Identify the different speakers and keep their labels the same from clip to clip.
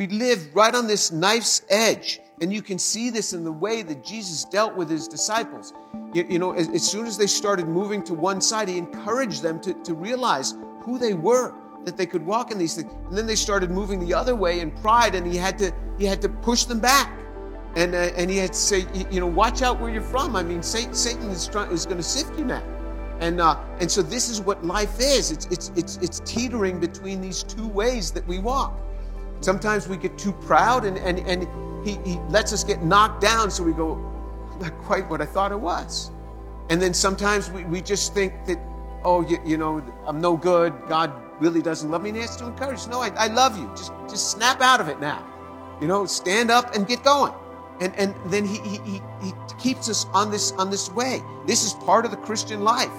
Speaker 1: We live right on this knife's edge. And you can see this in the way that Jesus dealt with his disciples. As soon as they started moving to one side, he encouraged them to realize who they were, that they could walk in these things. And then they started moving the other way in pride, and he had to push them back. And he had to say, watch out where you're from. I mean, Satan is going to sift you now. And so this is what life is. It's teetering between these two ways that we walk. Sometimes we get too proud, and he lets us get knocked down, so we go, not quite what I thought it was. And then sometimes we just think that, I'm no good. God really doesn't love me. And he has to encourage. No, I love you. Just snap out of it now. Stand up and get going. And then he keeps us on this way. This is part of the Christian life.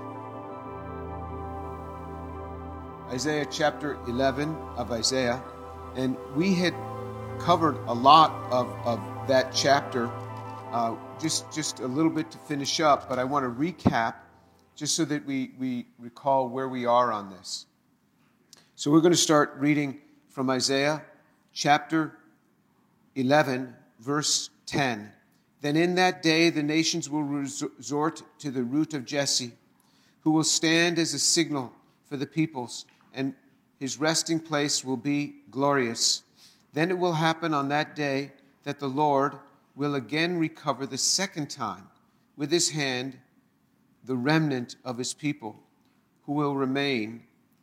Speaker 1: Isaiah chapter 11 of Isaiah. And we had covered a lot of that chapter, just a little bit to finish up, but I want to recap just so that we recall where we are on this. So we're going to start reading from Isaiah chapter 11, verse 10. Then in that day the nations will resort to the root of Jesse, who will stand as a signal for the peoples, and his resting place will be glorious. Then it will happen on that day that the Lord will again recover the second time with his hand the remnant of his people, who will remain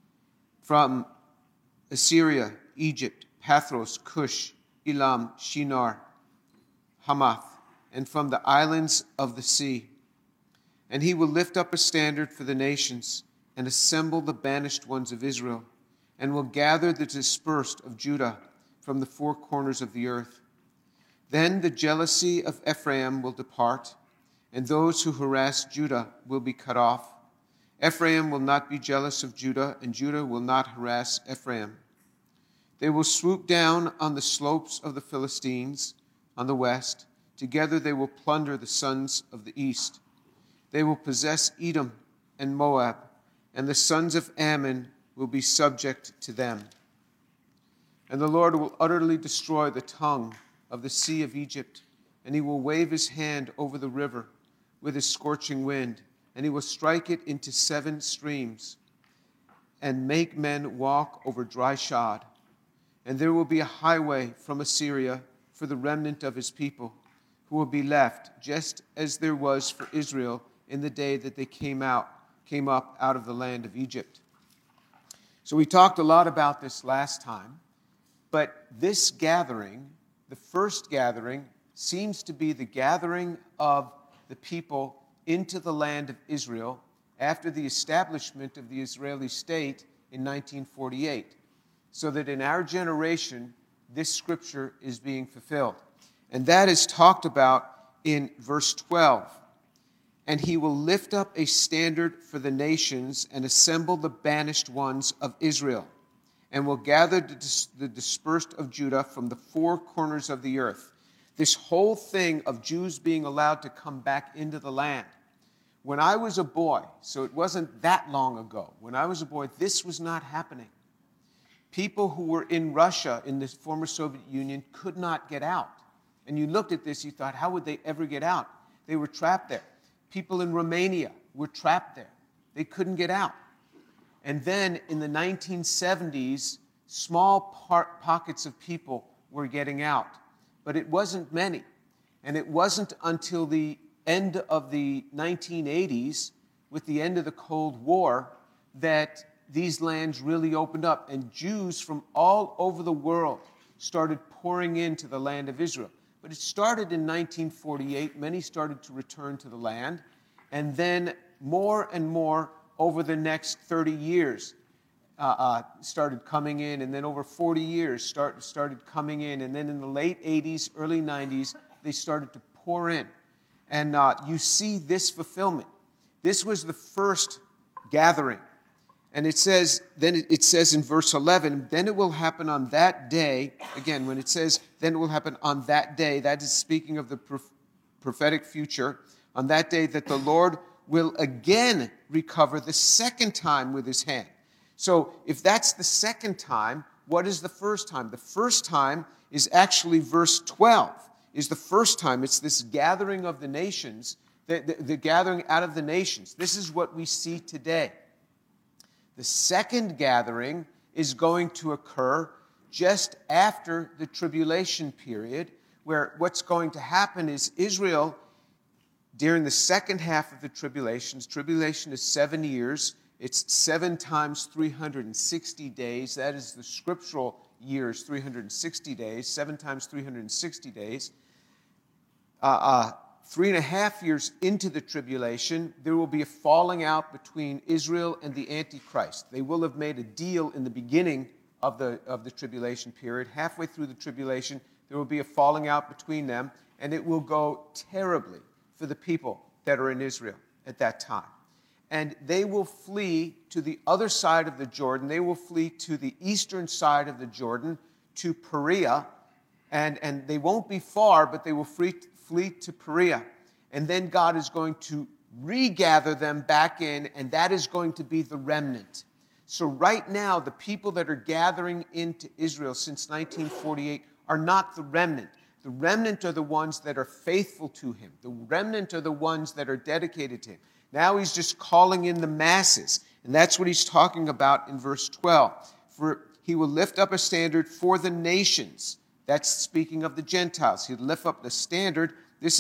Speaker 1: from Assyria, Egypt, Pathros, Cush, Elam, Shinar, Hamath, and from the islands of the sea. And he will lift up a standard for the nations and assemble the banished ones of Israel, and will gather the dispersed of Judah from the four corners of the earth. Then the jealousy of Ephraim will depart, and those who harass Judah will be cut off. Ephraim will not be jealous of Judah, and Judah will not harass Ephraim. They will swoop down on the slopes of the Philistines on the west. Together they will plunder the sons of the east. They will possess Edom and Moab, and the sons of Ammon will be subject to them. And the Lord will utterly destroy the tongue of the sea of Egypt, and he will wave his hand over the river with his scorching wind, and he will strike it into 7 streams, and make men walk over dry shod. And there will be a highway from Assyria for the remnant of his people, who will be left, just as there was for Israel in the day that they came up out of the land of Egypt. So we talked a lot about this last time, but this gathering, the first gathering, seems to be the gathering of the people into the land of Israel after the establishment of the Israeli state in 1948. So that in our generation, this scripture is being fulfilled. And that is talked about in verse 12. And he will lift up a standard for the nations and assemble the banished ones of Israel, and will gather the dispersed of Judah from the four corners of the earth. This whole thing of Jews being allowed to come back into the land. When I was a boy, so it wasn't that long ago, when I was a boy, this was not happening. People who were in Russia, in the former Soviet Union, could not get out. And you looked at this, you thought, how would they ever get out? They were trapped there. People in Romania were trapped there. They couldn't get out. And then in the 1970s, small pockets of people were getting out. But it wasn't many. And it wasn't until the end of the 1980s, with the end of the Cold War, that these lands really opened up. And Jews from all over the world started pouring into the land of Israel. But it started in 1948. Many started to return to the land. And then more and more over the next 30 years started coming in. And then over 40 years started coming in. And then in the late 80s, early 90s, they started to pour in. And you see this fulfillment. This was the first gathering. And it says in verse 11, then it will happen on that day. Again, when it says, then it will happen on that day, that is speaking of the prophetic future. On that day that the Lord will again recover the second time with his hand. So if that's the second time, What is the first time? The first time is actually verse 12, is the first time. It's this gathering of the nations, the gathering out of the nations. This is what we see today. The second gathering is going to occur just after the tribulation period, where what's going to happen is Israel, during the second half of the tribulation is 7 years. It's 7 times 360 days. That is the scriptural years, 360 days. 7 times 360 days. 3.5 years into the tribulation, there will be a falling out between Israel and the Antichrist. They will have made a deal in the beginning of the tribulation period. Halfway through the tribulation, there will be a falling out between them, and it will go terribly for the people that are in Israel at that time. And they will flee to the other side of the Jordan. They will flee to the eastern side of the Jordan, to Perea. And they won't be far, but they will flee to Perea. And then God is going to regather them back in, and that is going to be the remnant. So right now, the people that are gathering into Israel since 1948 are not the remnant. The remnant are the ones that are faithful to him. The remnant are the ones that are dedicated to him. Now he's just calling in the masses. And that's what he's talking about in verse 12. For he will lift up a standard for the nations. That's speaking of the Gentiles. He'll lift up the standard.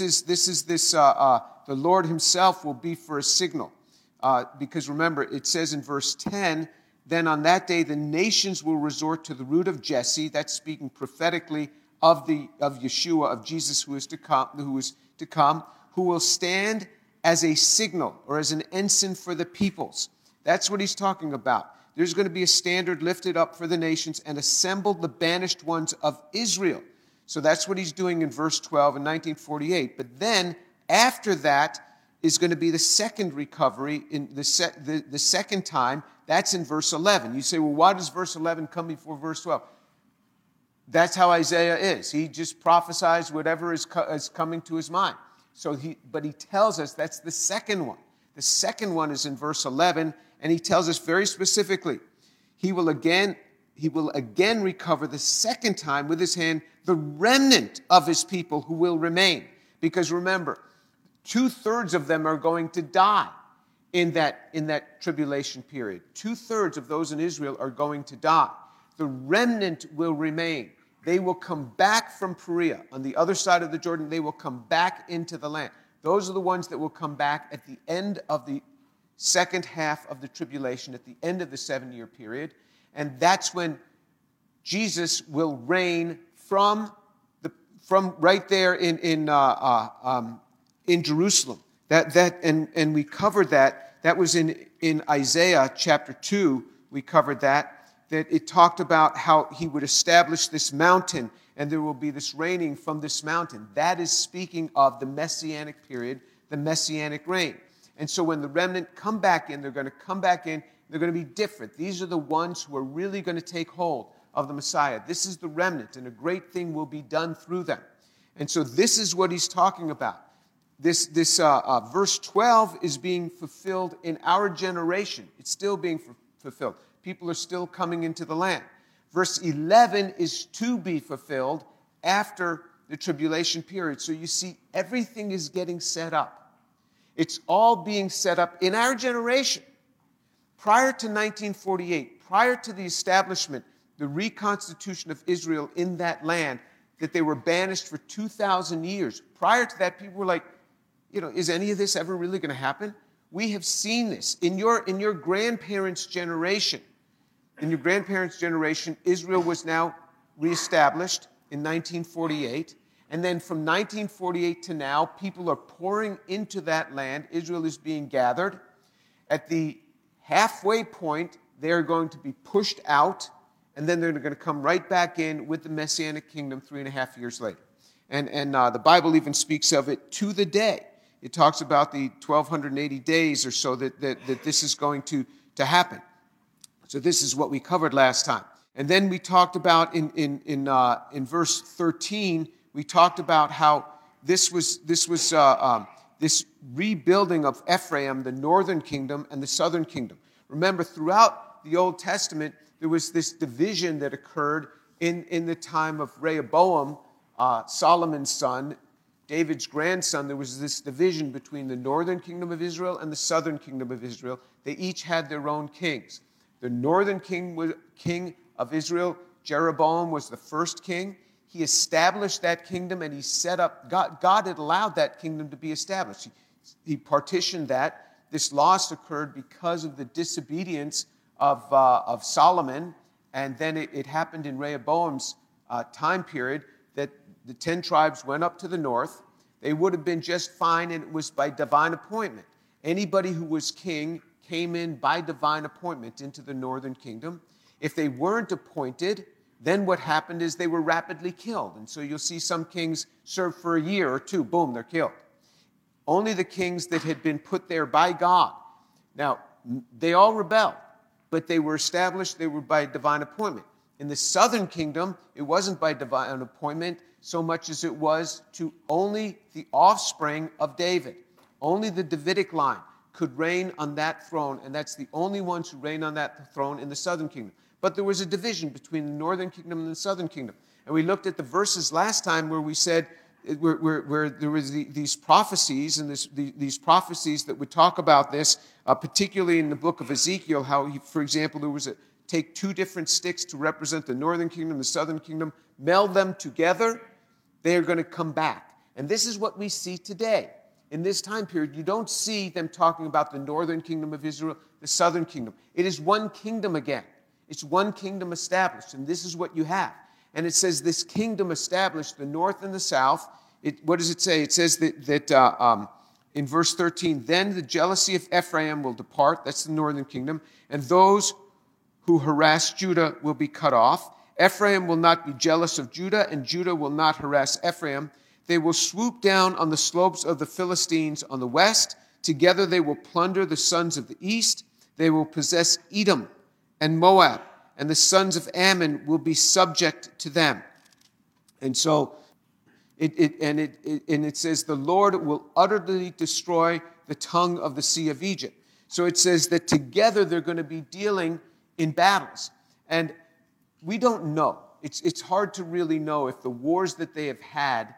Speaker 1: The Lord himself will be for a signal. Because remember, it says in verse 10, then on that day the nations will resort to the root of Jesse. That's speaking prophetically of Yeshua, of Jesus who is to come, who will stand as a signal or as an ensign for the peoples. That's what he's talking about. There's going to be a standard lifted up for the nations and assembled the banished ones of Israel. So that's what he's doing in verse 12 in 1948. But then after that is going to be the second recovery, in the second time. That's in verse 11. You say, well, why does verse 11 come before verse 12? That's how Isaiah is. He just prophesies whatever is coming to his mind. But he tells us that's the second one. The second one is in verse 11, and he tells us very specifically, he will again recover the second time with his hand the remnant of his people who will remain. Because remember, 2/3 of them are going to die in that tribulation period. 2/3 of those in Israel are going to die. The remnant will remain. They will come back from Perea. On the other side of the Jordan, they will come back into the land. Those are the ones that will come back at the end of the second half of the tribulation, at the end of the 7-year period. And that's when Jesus will reign from right there in Jerusalem. And we covered that. That was in Isaiah chapter 2. We covered that it talked about how he would establish this mountain, and there will be this reigning from this mountain. That is speaking of the Messianic period, the Messianic reign. And so when the remnant come back in, they're going to come back in, they're going to be different. These are the ones who are really going to take hold of the Messiah. This is the remnant, and a great thing will be done through them. And so this is what he's talking about. This verse 12 is being fulfilled in our generation. It's still being fulfilled. People are still coming into the land. Verse 11 is to be fulfilled after the tribulation period. So you see, everything is getting set up. It's all being set up in our generation. Prior to 1948, prior to the establishment, the reconstitution of Israel in that land, that they were banished for 2,000 years. Prior to that, people were like, is any of this ever really going to happen? We have seen this. In your grandparents' generation, Israel was now reestablished in 1948. And then from 1948 to now, people are pouring into that land. Israel is being gathered. At the halfway point, they are going to be pushed out, and then they're going to come right back in with the Messianic kingdom 3.5 years later. And the Bible even speaks of it to the day. It talks about the 1,280 days or so that this is going to happen. So this is what we covered last time. And then we talked about in verse 13, we talked about how this rebuilding of Ephraim, the northern kingdom and the southern kingdom. Remember, throughout the Old Testament, there was this division that occurred in the time of Rehoboam, Solomon's son, David's grandson. There was this division between the northern kingdom of Israel and the southern kingdom of Israel. They each had their own kings. The northern king of Israel, Jeroboam, was the first king. He established that kingdom, and he set up, God had allowed that kingdom to be established. He partitioned that. This loss occurred because of the disobedience of Solomon, and then it happened in Rehoboam's time period that the 10 tribes went up to the north. They would have been just fine, and it was by divine appointment. Anybody who was king came in by divine appointment into the northern kingdom. If they weren't appointed, then what happened is they were rapidly killed. And so you'll see some kings serve for a year or two, boom, they're killed. Only the kings that had been put there by God. Now, they all rebelled, but they were established, they were by divine appointment. In the southern kingdom, it wasn't by divine appointment so much as it was to only the offspring of David. Only the Davidic line could reign on that throne, and that's the only ones who reign on that throne in the southern kingdom. But there was a division between the northern kingdom and the southern kingdom. And we looked at the verses last time where we said, where there was these prophecies, and these prophecies that would talk about this, particularly in the book of Ezekiel, how, for example, there was take two different sticks to represent the northern kingdom, the southern kingdom, meld them together, they are going to come back. And this is what we see today. In this time period, you don't see them talking about the northern kingdom of Israel, the southern kingdom. It is one kingdom again. It's one kingdom established, and this is what you have. And it says this kingdom established, the north and the south. What does it say? It says that in verse 13, then the jealousy of Ephraim will depart, that's the northern kingdom, and those who harass Judah will be cut off. Ephraim will not be jealous of Judah, and Judah will not harass Ephraim. They will swoop down on the slopes of the Philistines on the west. Together they will plunder the sons of the east. They will possess Edom and Moab, and the sons of Ammon will be subject to them. And so it says the Lord will utterly destroy the tongue of the sea of Egypt. So it says that together they're going to be dealing in battles. And we don't know. It's hard to really know if the wars that they have had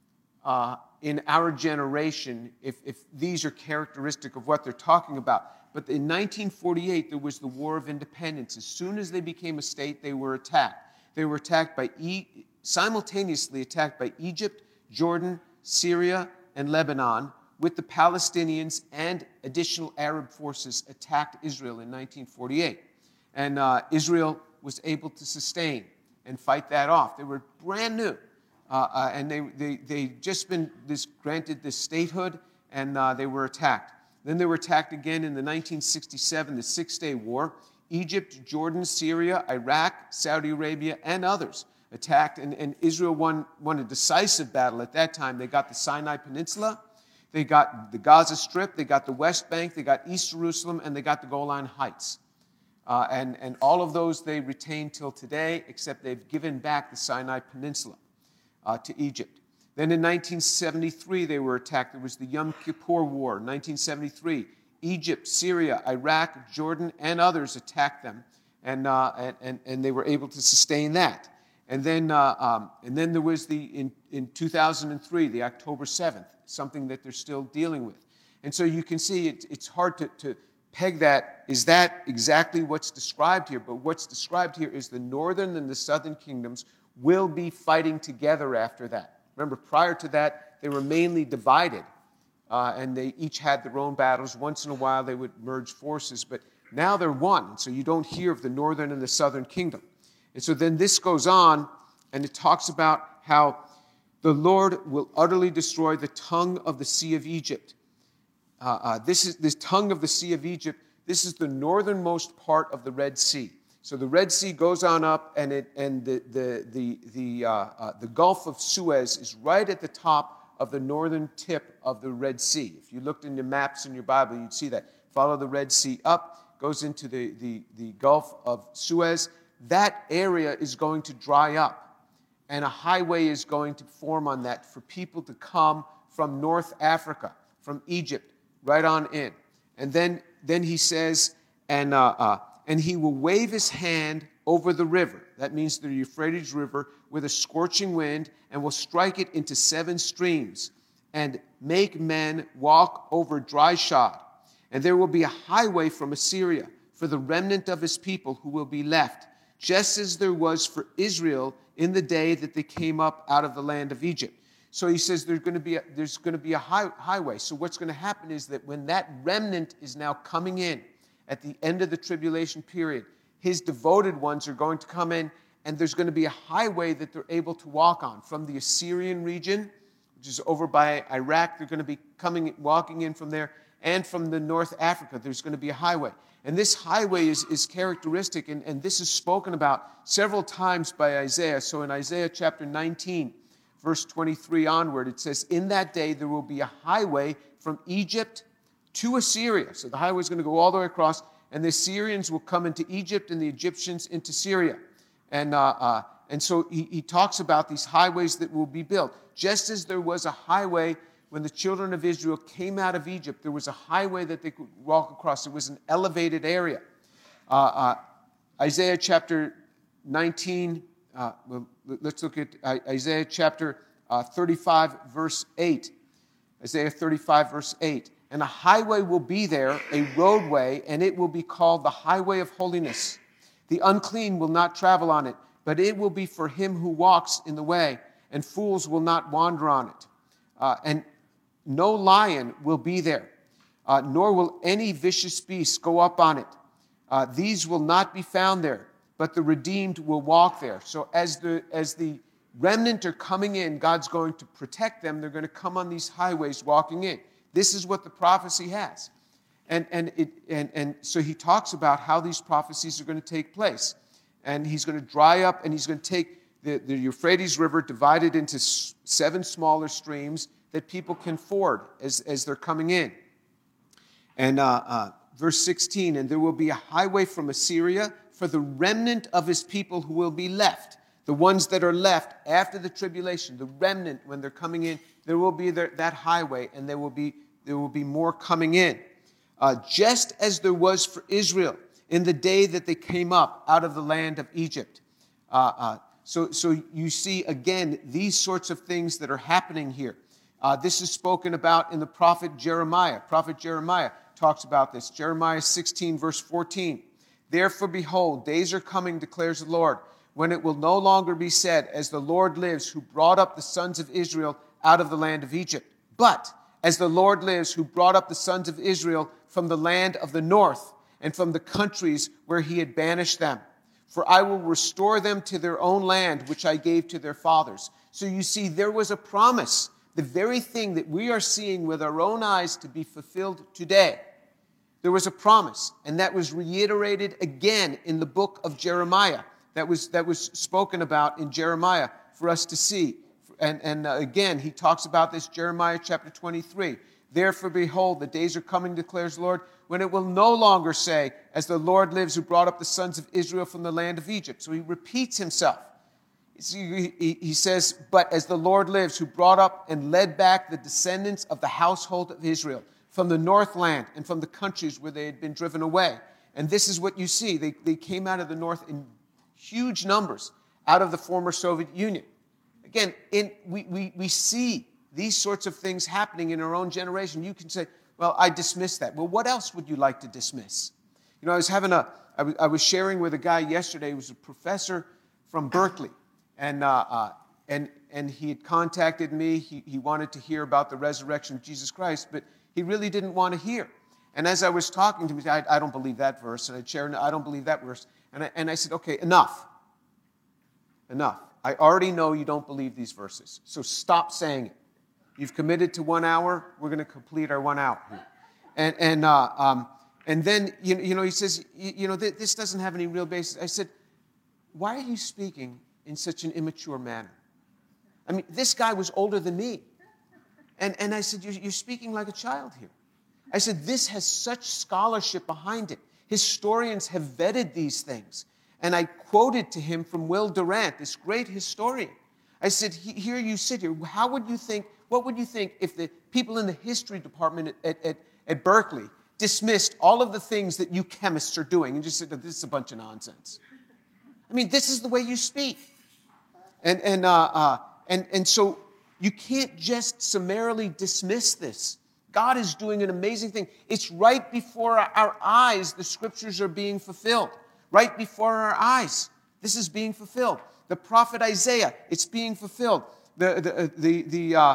Speaker 1: in our generation, if these are characteristic of what they're talking about. But in 1948, there was the War of Independence. As soon as they became a state, they were attacked. They were attacked simultaneously attacked by Egypt, Jordan, Syria, and Lebanon, with the Palestinians and additional Arab forces attacked Israel in 1948. And Israel was able to sustain and fight that off. They were brand new. And they just been granted this statehood, and they were attacked. Then they were attacked again in the 1967, the Six-Day War. Egypt, Jordan, Syria, Iraq, Saudi Arabia, and others attacked, and Israel won a decisive battle at that time. They got the Sinai Peninsula, they got the Gaza Strip, they got the West Bank, they got East Jerusalem, and they got the Golan Heights. And all of those they retained till today, except they've given back the Sinai Peninsula to Egypt. Then in 1973, they were attacked. There was the Yom Kippur War, 1973. Egypt, Syria, Iraq, Jordan, and others attacked them, and they were able to sustain that. And then there was in 2003, the October 7th, something that they're still dealing with. And so you can see it's hard to peg that. Is that exactly what's described here? But what's described here is the northern and the southern kingdoms will be fighting together after that. Remember, prior to that, they were mainly divided, and they each had their own battles. Once in a while, they would merge forces, but now they're one, so you don't hear of the northern and the southern kingdom. And so then this goes on, and it talks about how the Lord will utterly destroy the tongue of the Sea of Egypt. This is the tongue of the Sea of Egypt. This is the northernmost part of the Red Sea. So the Red Sea goes on up, and the Gulf of Suez is right at the top of the northern tip of the Red Sea. If you looked in your maps in your Bible, you'd see that. Follow the Red Sea up, goes into the Gulf of Suez. That area is going to dry up, and a highway is going to form on that for people to come from North Africa, from Egypt, right on in. And then he says, and he will wave his hand over the river. That means the Euphrates River with a scorching wind, and will strike it into 7 streams and make men walk over dry shod. And there will be a highway from Assyria for the remnant of his people who will be left, just as there was for Israel in the day that they came up out of the land of Egypt. So he says there's going to be a highway. So what's going to happen is that when that remnant is now coming in at the end of the tribulation period, his devoted ones are going to come in, and there's going to be a highway that they're able to walk on from the Assyrian region, which is over by Iraq. They're going to be walking in from there, and from the North Africa, there's going to be a highway. And this highway is characteristic, and this is spoken about several times by Isaiah. So in Isaiah chapter 19, verse 23 onward, it says, in that day there will be a highway from Egypt to Assyria. So the highway is going to go all the way across, and the Assyrians will come into Egypt and the Egyptians into Syria. And so he talks about these highways that will be built. Just as there was a highway when the children of Israel came out of Egypt, there was a highway that they could walk across. It was an elevated area. Isaiah chapter 19, let's look at Isaiah chapter 35, verse 8. Isaiah 35, verse 8. And a highway will be there, a roadway, and it will be called the highway of holiness. The unclean will not travel on it, but it will be for him who walks in the way, and fools will not wander on it. And no lion will be there, nor will any vicious beast go up on it. These will not be found there, but the redeemed will walk there. So as the remnant are coming in, God's going to protect them. They're going to come on these highways walking in. This is what the prophecy has. And so he talks about how these prophecies are going to take place. And he's going to dry up, and he's going to take the Euphrates River, divided into 7 smaller streams that people can ford as they're coming in. And verse 16, and there will be a highway from Assyria for the remnant of his people who will be left. The ones that are left after the tribulation, the remnant, when they're coming in, there will be that highway, and there will be more coming in. Just as there was for Israel in the day that they came up out of the land of Egypt. So you see, again, these sorts of things that are happening here. This is spoken about in the prophet Jeremiah. Prophet Jeremiah talks about this. Jeremiah 16, verse 14. Therefore, behold, days are coming, declares the Lord, when it will no longer be said, as the Lord lives, who brought up the sons of Israel out of the land of Egypt, but as the Lord lives, who brought up the sons of Israel from the land of the north and from the countries where he had banished them. For I will restore them to their own land, which I gave to their fathers. So you see, there was a promise, the very thing that we are seeing with our own eyes to be fulfilled today. There was a promise, and that was reiterated again in the book of Jeremiah. That was spoken about in Jeremiah for us to see. And again, he talks about this, Jeremiah chapter 23. Therefore, behold, the days are coming, declares the Lord, when it will no longer say, as the Lord lives, who brought up the sons of Israel from the land of Egypt. So he repeats himself. He says, but as the Lord lives, who brought up and led back the descendants of the household of Israel from the northland and from the countries where they had been driven away. And this is what you see. They came out of the north in huge numbers out of the former Soviet Union. Again, we see these sorts of things happening in our own generation. You can say, well, I dismiss that. Well, what else would you like to dismiss? You know, I was sharing with a guy yesterday who was a professor from Berkeley, and he had contacted me. He wanted to hear about the resurrection of Jesus Christ, but he really didn't want to hear. And as I was talking to him, he said, I don't believe that verse. And I'd share, I don't believe that verse. And I said, okay, enough. I already know you don't believe these verses, so stop saying it. You've committed to 1 hour. We're going to complete our 1 hour. And then he says, this doesn't have any real basis. I said, why are you speaking in such an immature manner? I mean, this guy was older than me. And I said, you're speaking like a child here. I said, this has such scholarship behind it. Historians have vetted these things. And I quoted to him from Will Durant, this great historian. I said, here you sit here. What would you think if the people in the history department at Berkeley dismissed all of the things that you chemists are doing and just said, this is a bunch of nonsense? I mean, this is the way you speak. And so you can't just summarily dismiss this. God is doing an amazing thing. It's right before our eyes the scriptures are being fulfilled. Right before our eyes, this is being fulfilled. The prophet Isaiah, it's being fulfilled. The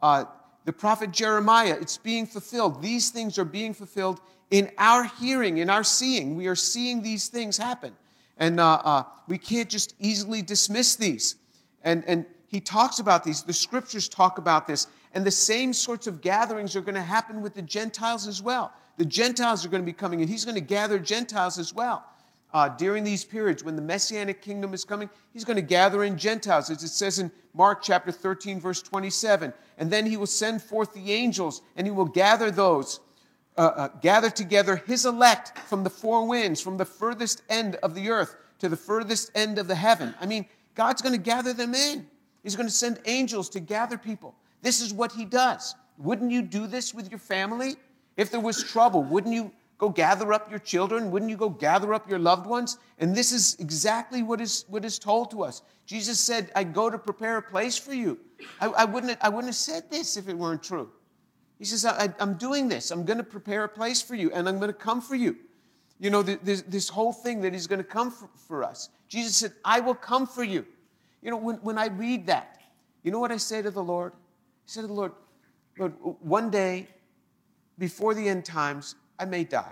Speaker 1: prophet Jeremiah, it's being fulfilled. These things are being fulfilled in our hearing, in our seeing. We are seeing these things happen. And we can't just easily dismiss these. And he talks about these. The scriptures talk about this. And the same sorts of gatherings are going to happen with the Gentiles as well. The Gentiles are going to be coming, and he's going to gather Gentiles as well. During these periods, when the Messianic kingdom is coming, he's going to gather in Gentiles, as it says in Mark chapter 13, verse 27. And then he will send forth the angels, and he will gather those, gather together his elect from the four winds, from the furthest end of the earth to the furthest end of the heaven. I mean, God's going to gather them in. He's going to send angels to gather people. This is what he does. Wouldn't you do this with your family? If there was trouble, wouldn't you go gather up your children? Wouldn't you go gather up your loved ones? And this is exactly what is told to us. Jesus said, I go to prepare a place for you. I wouldn't have said this if it weren't true. He says, I'm doing this. I'm going to prepare a place for you, and I'm going to come for you. You know, this whole thing that he's going to come for us. Jesus said, I will come for you. You know, when I read that, you know what I say to the Lord? I say to the Lord, Lord, one day, before the end times, I may die.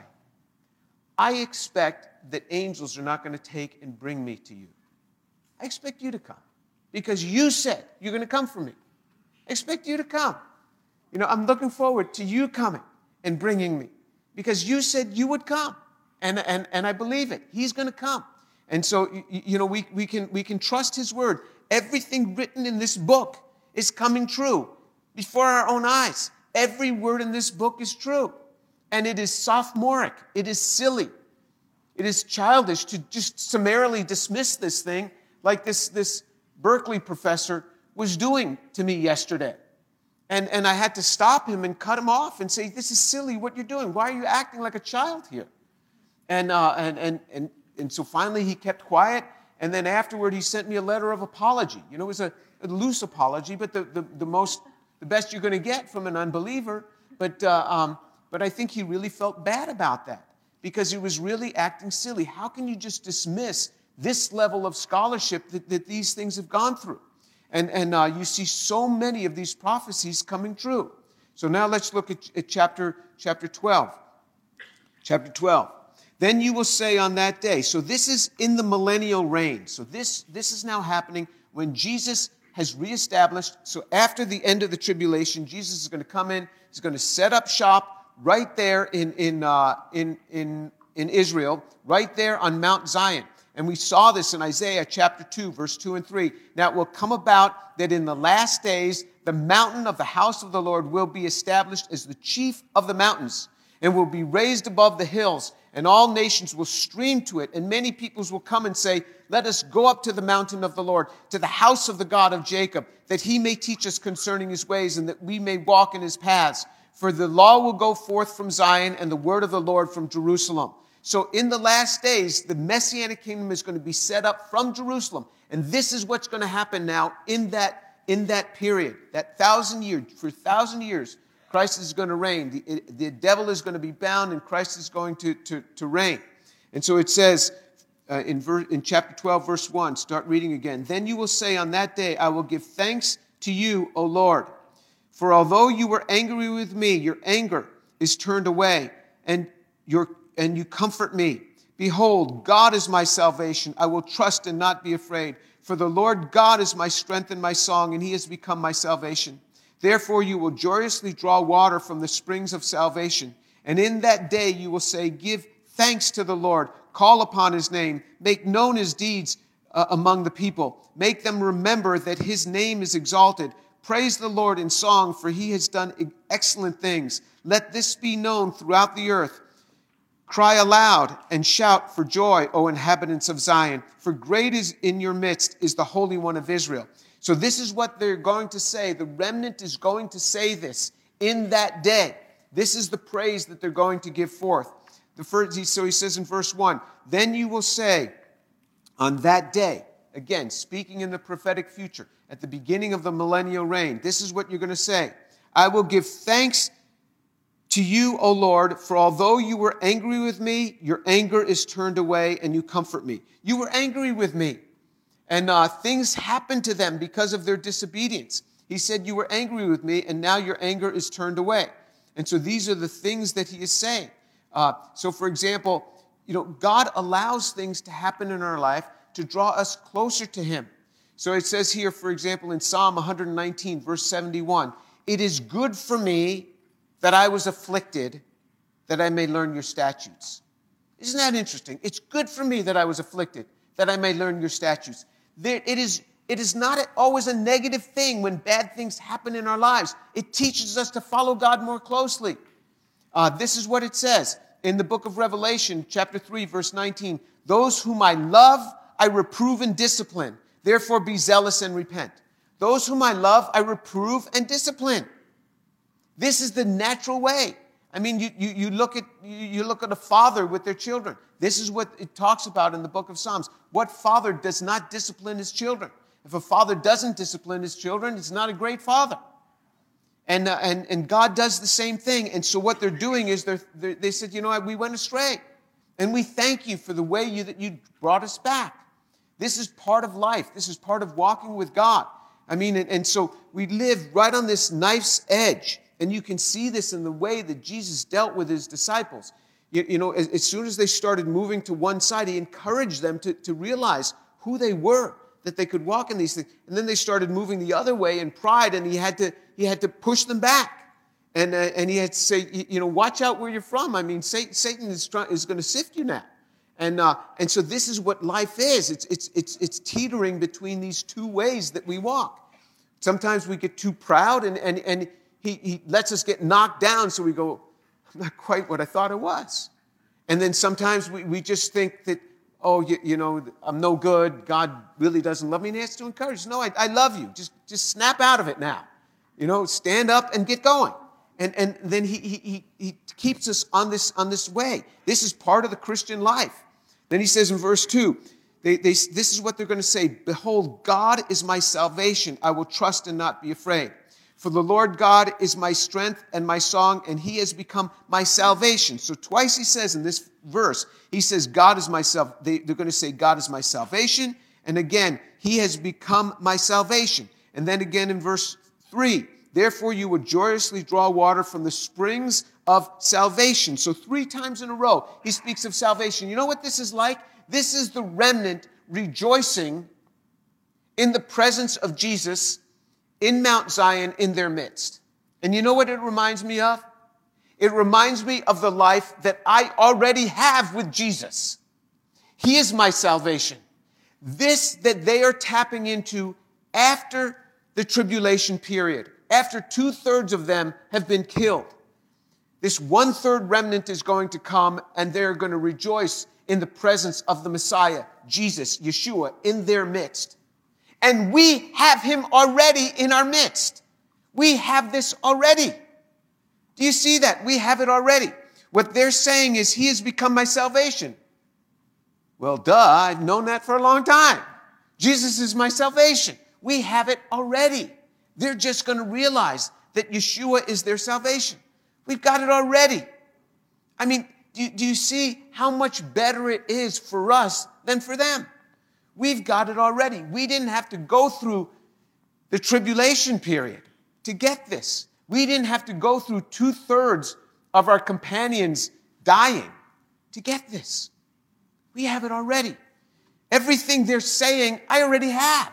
Speaker 1: I expect that angels are not going to take and bring me to you. I expect you to come because you said you're going to come for me. I expect you to come. You know, I'm looking forward to you coming and bringing me because you said you would come, and I believe it. He's going to come. And so, you know, we can trust his word. Everything written in this book is coming true before our own eyes. Every word in this book is true. And it is sophomoric. It is silly. It is childish to just summarily dismiss this thing like this Berkeley professor was doing to me yesterday. And I had to stop him and cut him off and say, this is silly what you're doing. Why are you acting like a child here? And so finally he kept quiet. And then afterward he sent me a letter of apology. You know, it was a loose apology, but the best you're going to get from an unbeliever. But I think he really felt bad about that because he was really acting silly. How can you just dismiss this level of scholarship that these things have gone through? And you see so many of these prophecies coming true. So now let's look at chapter 12. Chapter 12. Then you will say on that day, so this is in the millennial reign. So this is now happening when Jesus has reestablished. So after the end of the tribulation, Jesus is going to come in. He's going to set up shop right there in Israel, right there on Mount Zion. And we saw this in Isaiah chapter 2, verse 2 and 3. Now it will come about that in the last days, the mountain of the house of the Lord will be established as the chief of the mountains and will be raised above the hills, and all nations will stream to it, and many peoples will come and say, let us go up to the mountain of the Lord, to the house of the God of Jacob, that he may teach us concerning his ways, and that we may walk in his paths. For the law will go forth from Zion, and the word of the Lord from Jerusalem. So in the last days, the Messianic kingdom is going to be set up from Jerusalem. And this is what's going to happen now in that period, that 1,000 years. For 1,000 years, Christ is going to reign. The devil is going to be bound, and Christ is going to reign. And so it says in chapter 12, verse 1, start reading again. Then you will say on that day, I will give thanks to you, O Lord. For although you were angry with me, your anger is turned away, and you comfort me. Behold, God is my salvation. I will trust and not be afraid. For the Lord God is my strength and my song, and he has become my salvation. Therefore you will joyously draw water from the springs of salvation. And in that day you will say, give thanks to the Lord. Call upon his name. Make known his deeds among the people. Make them remember that his name is exalted. Praise the Lord in song, for he has done excellent things. Let this be known throughout the earth. Cry aloud and shout for joy, O inhabitants of Zion, for great is in your midst is the Holy One of Israel. So this is what they're going to say. The remnant is going to say this in that day. This is the praise that they're going to give forth. So he says in verse 1, then you will say, On that day, again, speaking in the prophetic future, at the beginning of the millennial reign, this is what you're going to say. I will give thanks to you, O Lord, for although you were angry with me, your anger is turned away and you comfort me. You were angry with me, and things happened to them because of their disobedience. He said, you were angry with me, and now your anger is turned away. And so these are the things that he is saying. So, for example, God allows things to happen in our life to draw us closer to him. So it says here, for example, in Psalm 119, verse 71, it is good for me that I was afflicted, that I may learn your statutes. Isn't that interesting? It's good for me that I was afflicted, that I may learn your statutes. It is not always a negative thing when bad things happen in our lives. It teaches us to follow God more closely. This is what it says in the book of Revelation, chapter 3, verse 19. Those whom I love, I reprove and discipline. Therefore be zealous and repent. Those whom I love, I reprove and discipline. This is the natural way. I mean, you look at a father with their children. This is what it talks about in the book of Psalms. What father does not discipline his children? If a father doesn't discipline his children, it's not a great father. And God does the same thing. And so what they're doing is they said, we went astray. And we thank you for the way that you brought us back. This is part of life. This is part of walking with God. I mean, and so we live right on this knife's edge. And you can see this in the way that Jesus dealt with his disciples. As soon as they started moving to one side, he encouraged them to realize who they were, that they could walk in these things. And then they started moving the other way in pride, and he had to push them back. And he had to say, watch out where you're from. I mean, Satan is going to sift you now. And so this is what life is. It's teetering between these two ways that we walk. Sometimes we get too proud, and he lets us get knocked down, so we go, I'm not quite what I thought it was. And then sometimes we just think that, I'm no good. God really doesn't love me. And he has to encourage us. No, I love you. Just snap out of it now. Stand up and get going. And then he keeps us on this way. This is part of the Christian life. Then he says in verse 2, this is what they're going to say. Behold, God is my salvation. I will trust and not be afraid. For the Lord God is my strength and my song, and he has become my salvation. So twice he says in this verse, he says, God is my they're going to say, God is my salvation. And again, he has become my salvation. And then again in verse 3, therefore you will joyously draw water from the springs of salvation. So 3 times in a row, he speaks of salvation. You know what this is like? This is the remnant rejoicing in the presence of Jesus in Mount Zion in their midst. And you know what it reminds me of? It reminds me of the life that I already have with Jesus. He is my salvation. This that they are tapping into after the tribulation period, after 2/3 of them have been killed. This 1/3 remnant is going to come, and they're going to rejoice in the presence of the Messiah, Jesus, Yeshua, in their midst. And we have him already in our midst. We have this already. Do you see that? We have it already. What they're saying is, he has become my salvation. Well, duh, I've known that for a long time. Jesus is my salvation. We have it already. They're just going to realize that Yeshua is their salvation. We've got it already. I mean, do you see how much better it is for us than for them? We've got it already. We didn't have to go through the tribulation period to get this. We didn't have to go through 2/3 of our companions dying to get this. We have it already. Everything they're saying, I already have.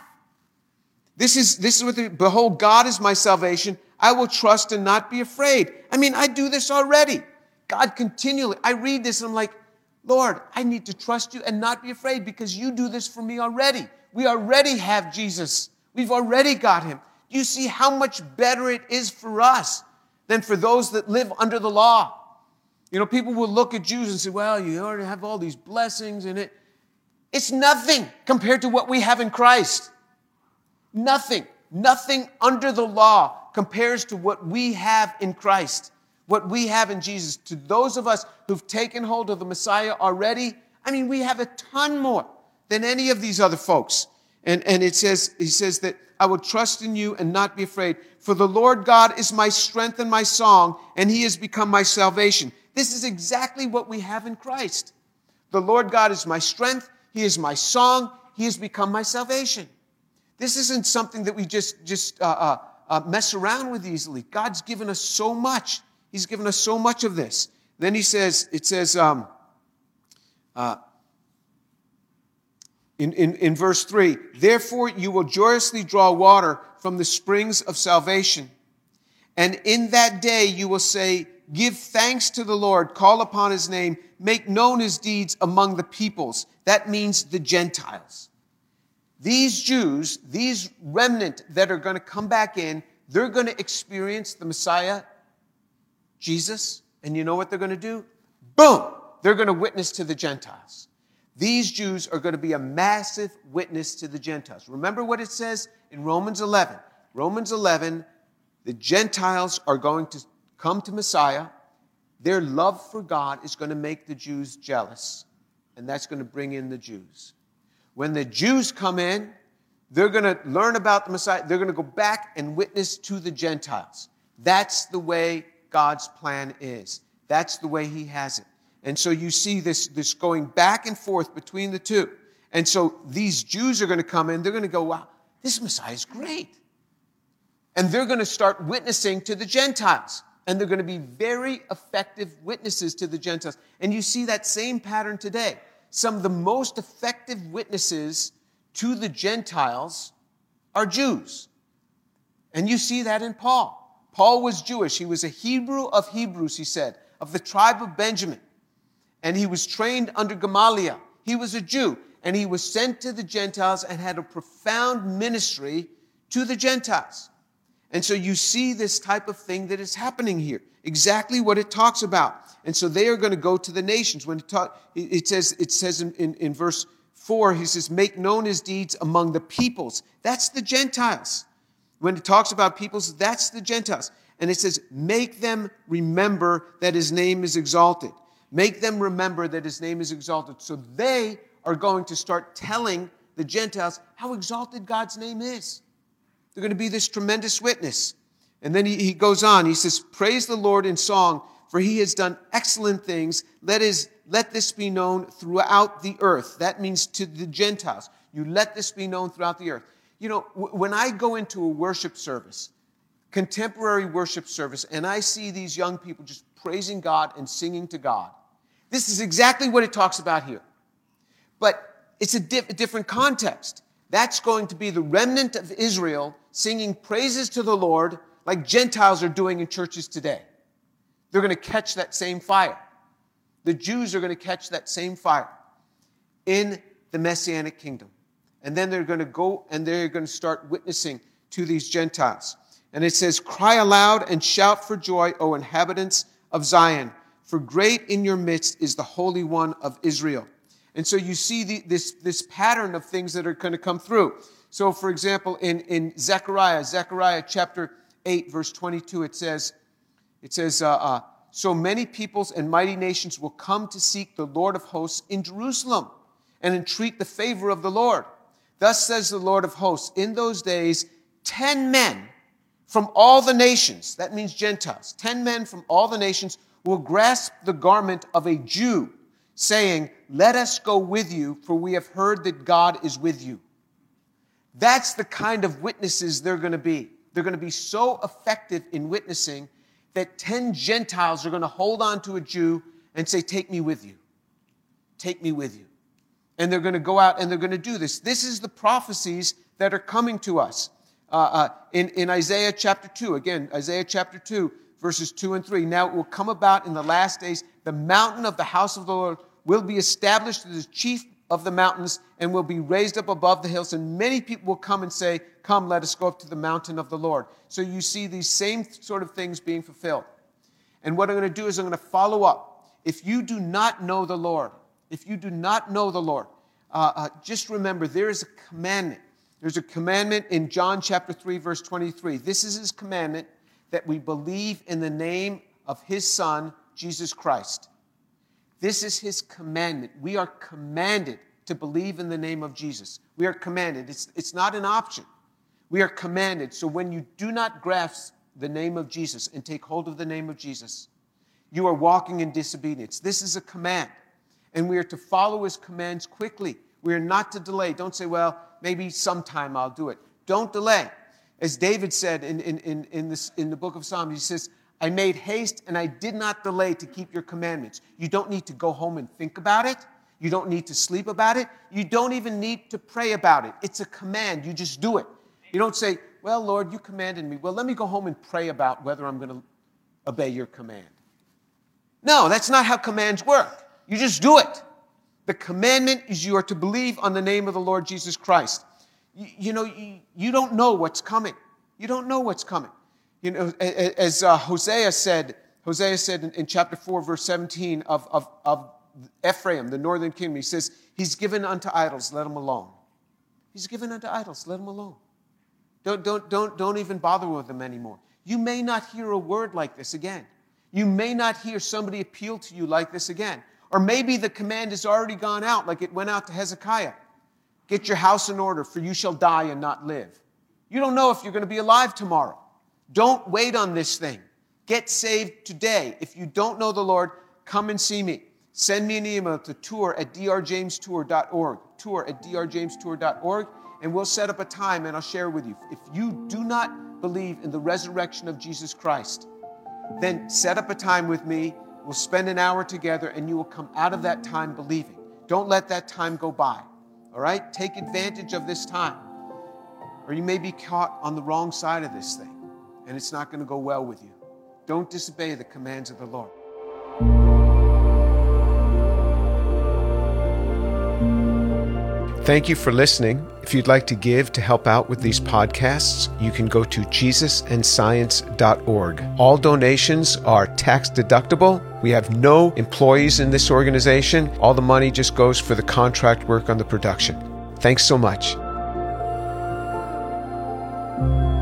Speaker 1: This is what behold, God is my salvation. I will trust and not be afraid. I mean, I do this already. God continually, I read this and I'm like, Lord, I need to trust you and not be afraid because you do this for me already. We already have Jesus. We've already got him. Do you see how much better it is for us than for those that live under the law? People will look at Jews and say, well, you already have all these blessings in it. It's nothing compared to what we have in Christ. Nothing. Nothing under the law compares to what we have in Christ. What we have in Jesus. To those of us who've taken hold of the Messiah already, I mean, we have a ton more than any of these other folks. And he says that I will trust in you and not be afraid. For the Lord God is my strength and my song, and he has become my salvation. This is exactly what we have in Christ. The Lord God is my strength. He is my song. He has become my salvation. This isn't something that we just mess around with easily. God's given us so much. He's given us so much of this. Then it says, in verse 3, therefore you will joyously draw water from the springs of salvation. And in that day you will say, give thanks to the Lord, call upon his name, make known his deeds among the peoples. That means the Gentiles. These Jews, these remnant that are going to come back in, they're going to experience the Messiah, Jesus. And you know what they're going to do? Boom! They're going to witness to the Gentiles. These Jews are going to be a massive witness to the Gentiles. Remember what it says in Romans 11. Romans 11, the Gentiles are going to come to Messiah. Their love for God is going to make the Jews jealous. And that's going to bring in the Jews. When the Jews come in, they're going to learn about the Messiah. They're going to go back and witness to the Gentiles. That's the way God's plan is. That's the way he has it. And so you see this going back and forth between the two. And so these Jews are going to come in. They're going to go, wow, this Messiah is great. And they're going to start witnessing to the Gentiles. And they're going to be very effective witnesses to the Gentiles. And you see that same pattern today. Some of the most effective witnesses to the Gentiles are Jews. And you see that in Paul. Paul was Jewish. He was a Hebrew of Hebrews, he said, of the tribe of Benjamin. And he was trained under Gamaliel. He was a Jew. And he was sent to the Gentiles and had a profound ministry to the Gentiles. And so you see this type of thing that is happening here. Exactly what it talks about. And so they are going to go to the nations. When it says in verse 4, he says, make known his deeds among the peoples. That's the Gentiles. When it talks about peoples, that's the Gentiles. And it says, make them remember that his name is exalted. Make them remember that his name is exalted. So they are going to start telling the Gentiles how exalted God's name is. They're going to be this tremendous witness. And then he goes on. He says, praise the Lord in song, for he has done excellent things. Let this be known throughout the earth. That means to the Gentiles. You let this be known throughout the earth. You know, when I go into a worship service, contemporary worship service, and I see these young people just praising God and singing to God, this is exactly what it talks about here. But it's a different context. That's going to be the remnant of Israel singing praises to the Lord like Gentiles are doing in churches today. They're going to catch that same fire. The Jews are going to catch that same fire in the Messianic kingdom. And then they're going to go and they're going to start witnessing to these Gentiles. And it says, cry aloud and shout for joy, O inhabitants of Zion, for great in your midst is the Holy One of Israel. And so you see this pattern of things that are going to come through. So, for example, in Zechariah chapter 8, verse 22, it says, so many peoples and mighty nations will come to seek the Lord of hosts in Jerusalem and entreat the favor of the Lord. Thus says the Lord of hosts, in those days, 10 men from all the nations, that means Gentiles, 10 men from all the nations will grasp the garment of a Jew, saying, let us go with you, for we have heard that God is with you. That's the kind of witnesses they're going to be. They're going to be so effective in witnessing that 10 Gentiles are going to hold on to a Jew and say, take me with you. Take me with you. And they're going to go out and they're going to do this. This is the prophecies that are coming to us. In Isaiah chapter 2, again, Isaiah chapter 2, verses 2 and 3. Now it will come about in the last days, the mountain of the house of the Lord will be established as the chief of the mountains and will be raised up above the hills. And many people will come and say, come, let us go up to the mountain of the Lord. So you see these same sort of things being fulfilled. And what I'm going to do is I'm going to follow up. If you do not know the Lord, just remember there is a commandment. There's a commandment in John chapter 3, verse 23. This is his commandment, that we believe in the name of his Son, Jesus Christ. This is his commandment. We are commanded to believe in the name of Jesus. We are commanded. It's not an option. We are commanded. So when you do not grasp the name of Jesus and take hold of the name of Jesus, you are walking in disobedience. This is a command, and we are to follow his commands quickly. We are not to delay. Don't say, well, maybe sometime I'll do it. Don't delay. As David said in the book of Psalms, he says, I made haste and I did not delay to keep your commandments. You don't need to go home and think about it. You don't need to sleep about it. You don't even need to pray about it. It's a command. You just do it. You don't say, well, Lord, you commanded me. Well, let me go home and pray about whether I'm going to obey your command. No, that's not how commands work. You just do it. The commandment is you are to believe on the name of the Lord Jesus Christ. You don't know what's coming. You don't know what's coming. As Hosea said in chapter 4, verse 17 of Ephraim, the northern kingdom, he says, he's given unto idols, let him alone. He's given unto idols, let him alone. Don't even bother with them anymore. You may not hear a word like this again. You may not hear somebody appeal to you like this again. Or maybe the command has already gone out like it went out to Hezekiah. Get your house in order, for you shall die and not live. You don't know if you're going to be alive tomorrow. Don't wait on this thing. Get saved today. If you don't know the Lord, come and see me. Send me an email to tour@drjamestour.org, tour@drjamestour.org, and we'll set up a time and I'll share with you. If you do not believe in the resurrection of Jesus Christ, then set up a time with me. We'll spend an hour together and you will come out of that time believing. Don't let that time go by. All right? Take advantage of this time. Or you may be caught on the wrong side of this thing and it's not going to go well with you. Don't disobey the commands of the Lord. Thank you for listening. If you'd like to give to help out with these podcasts, you can go to jesusandscience.org. All donations are tax deductible. We have no employees in this organization. All the money just goes for the contract work on the production. Thanks so much.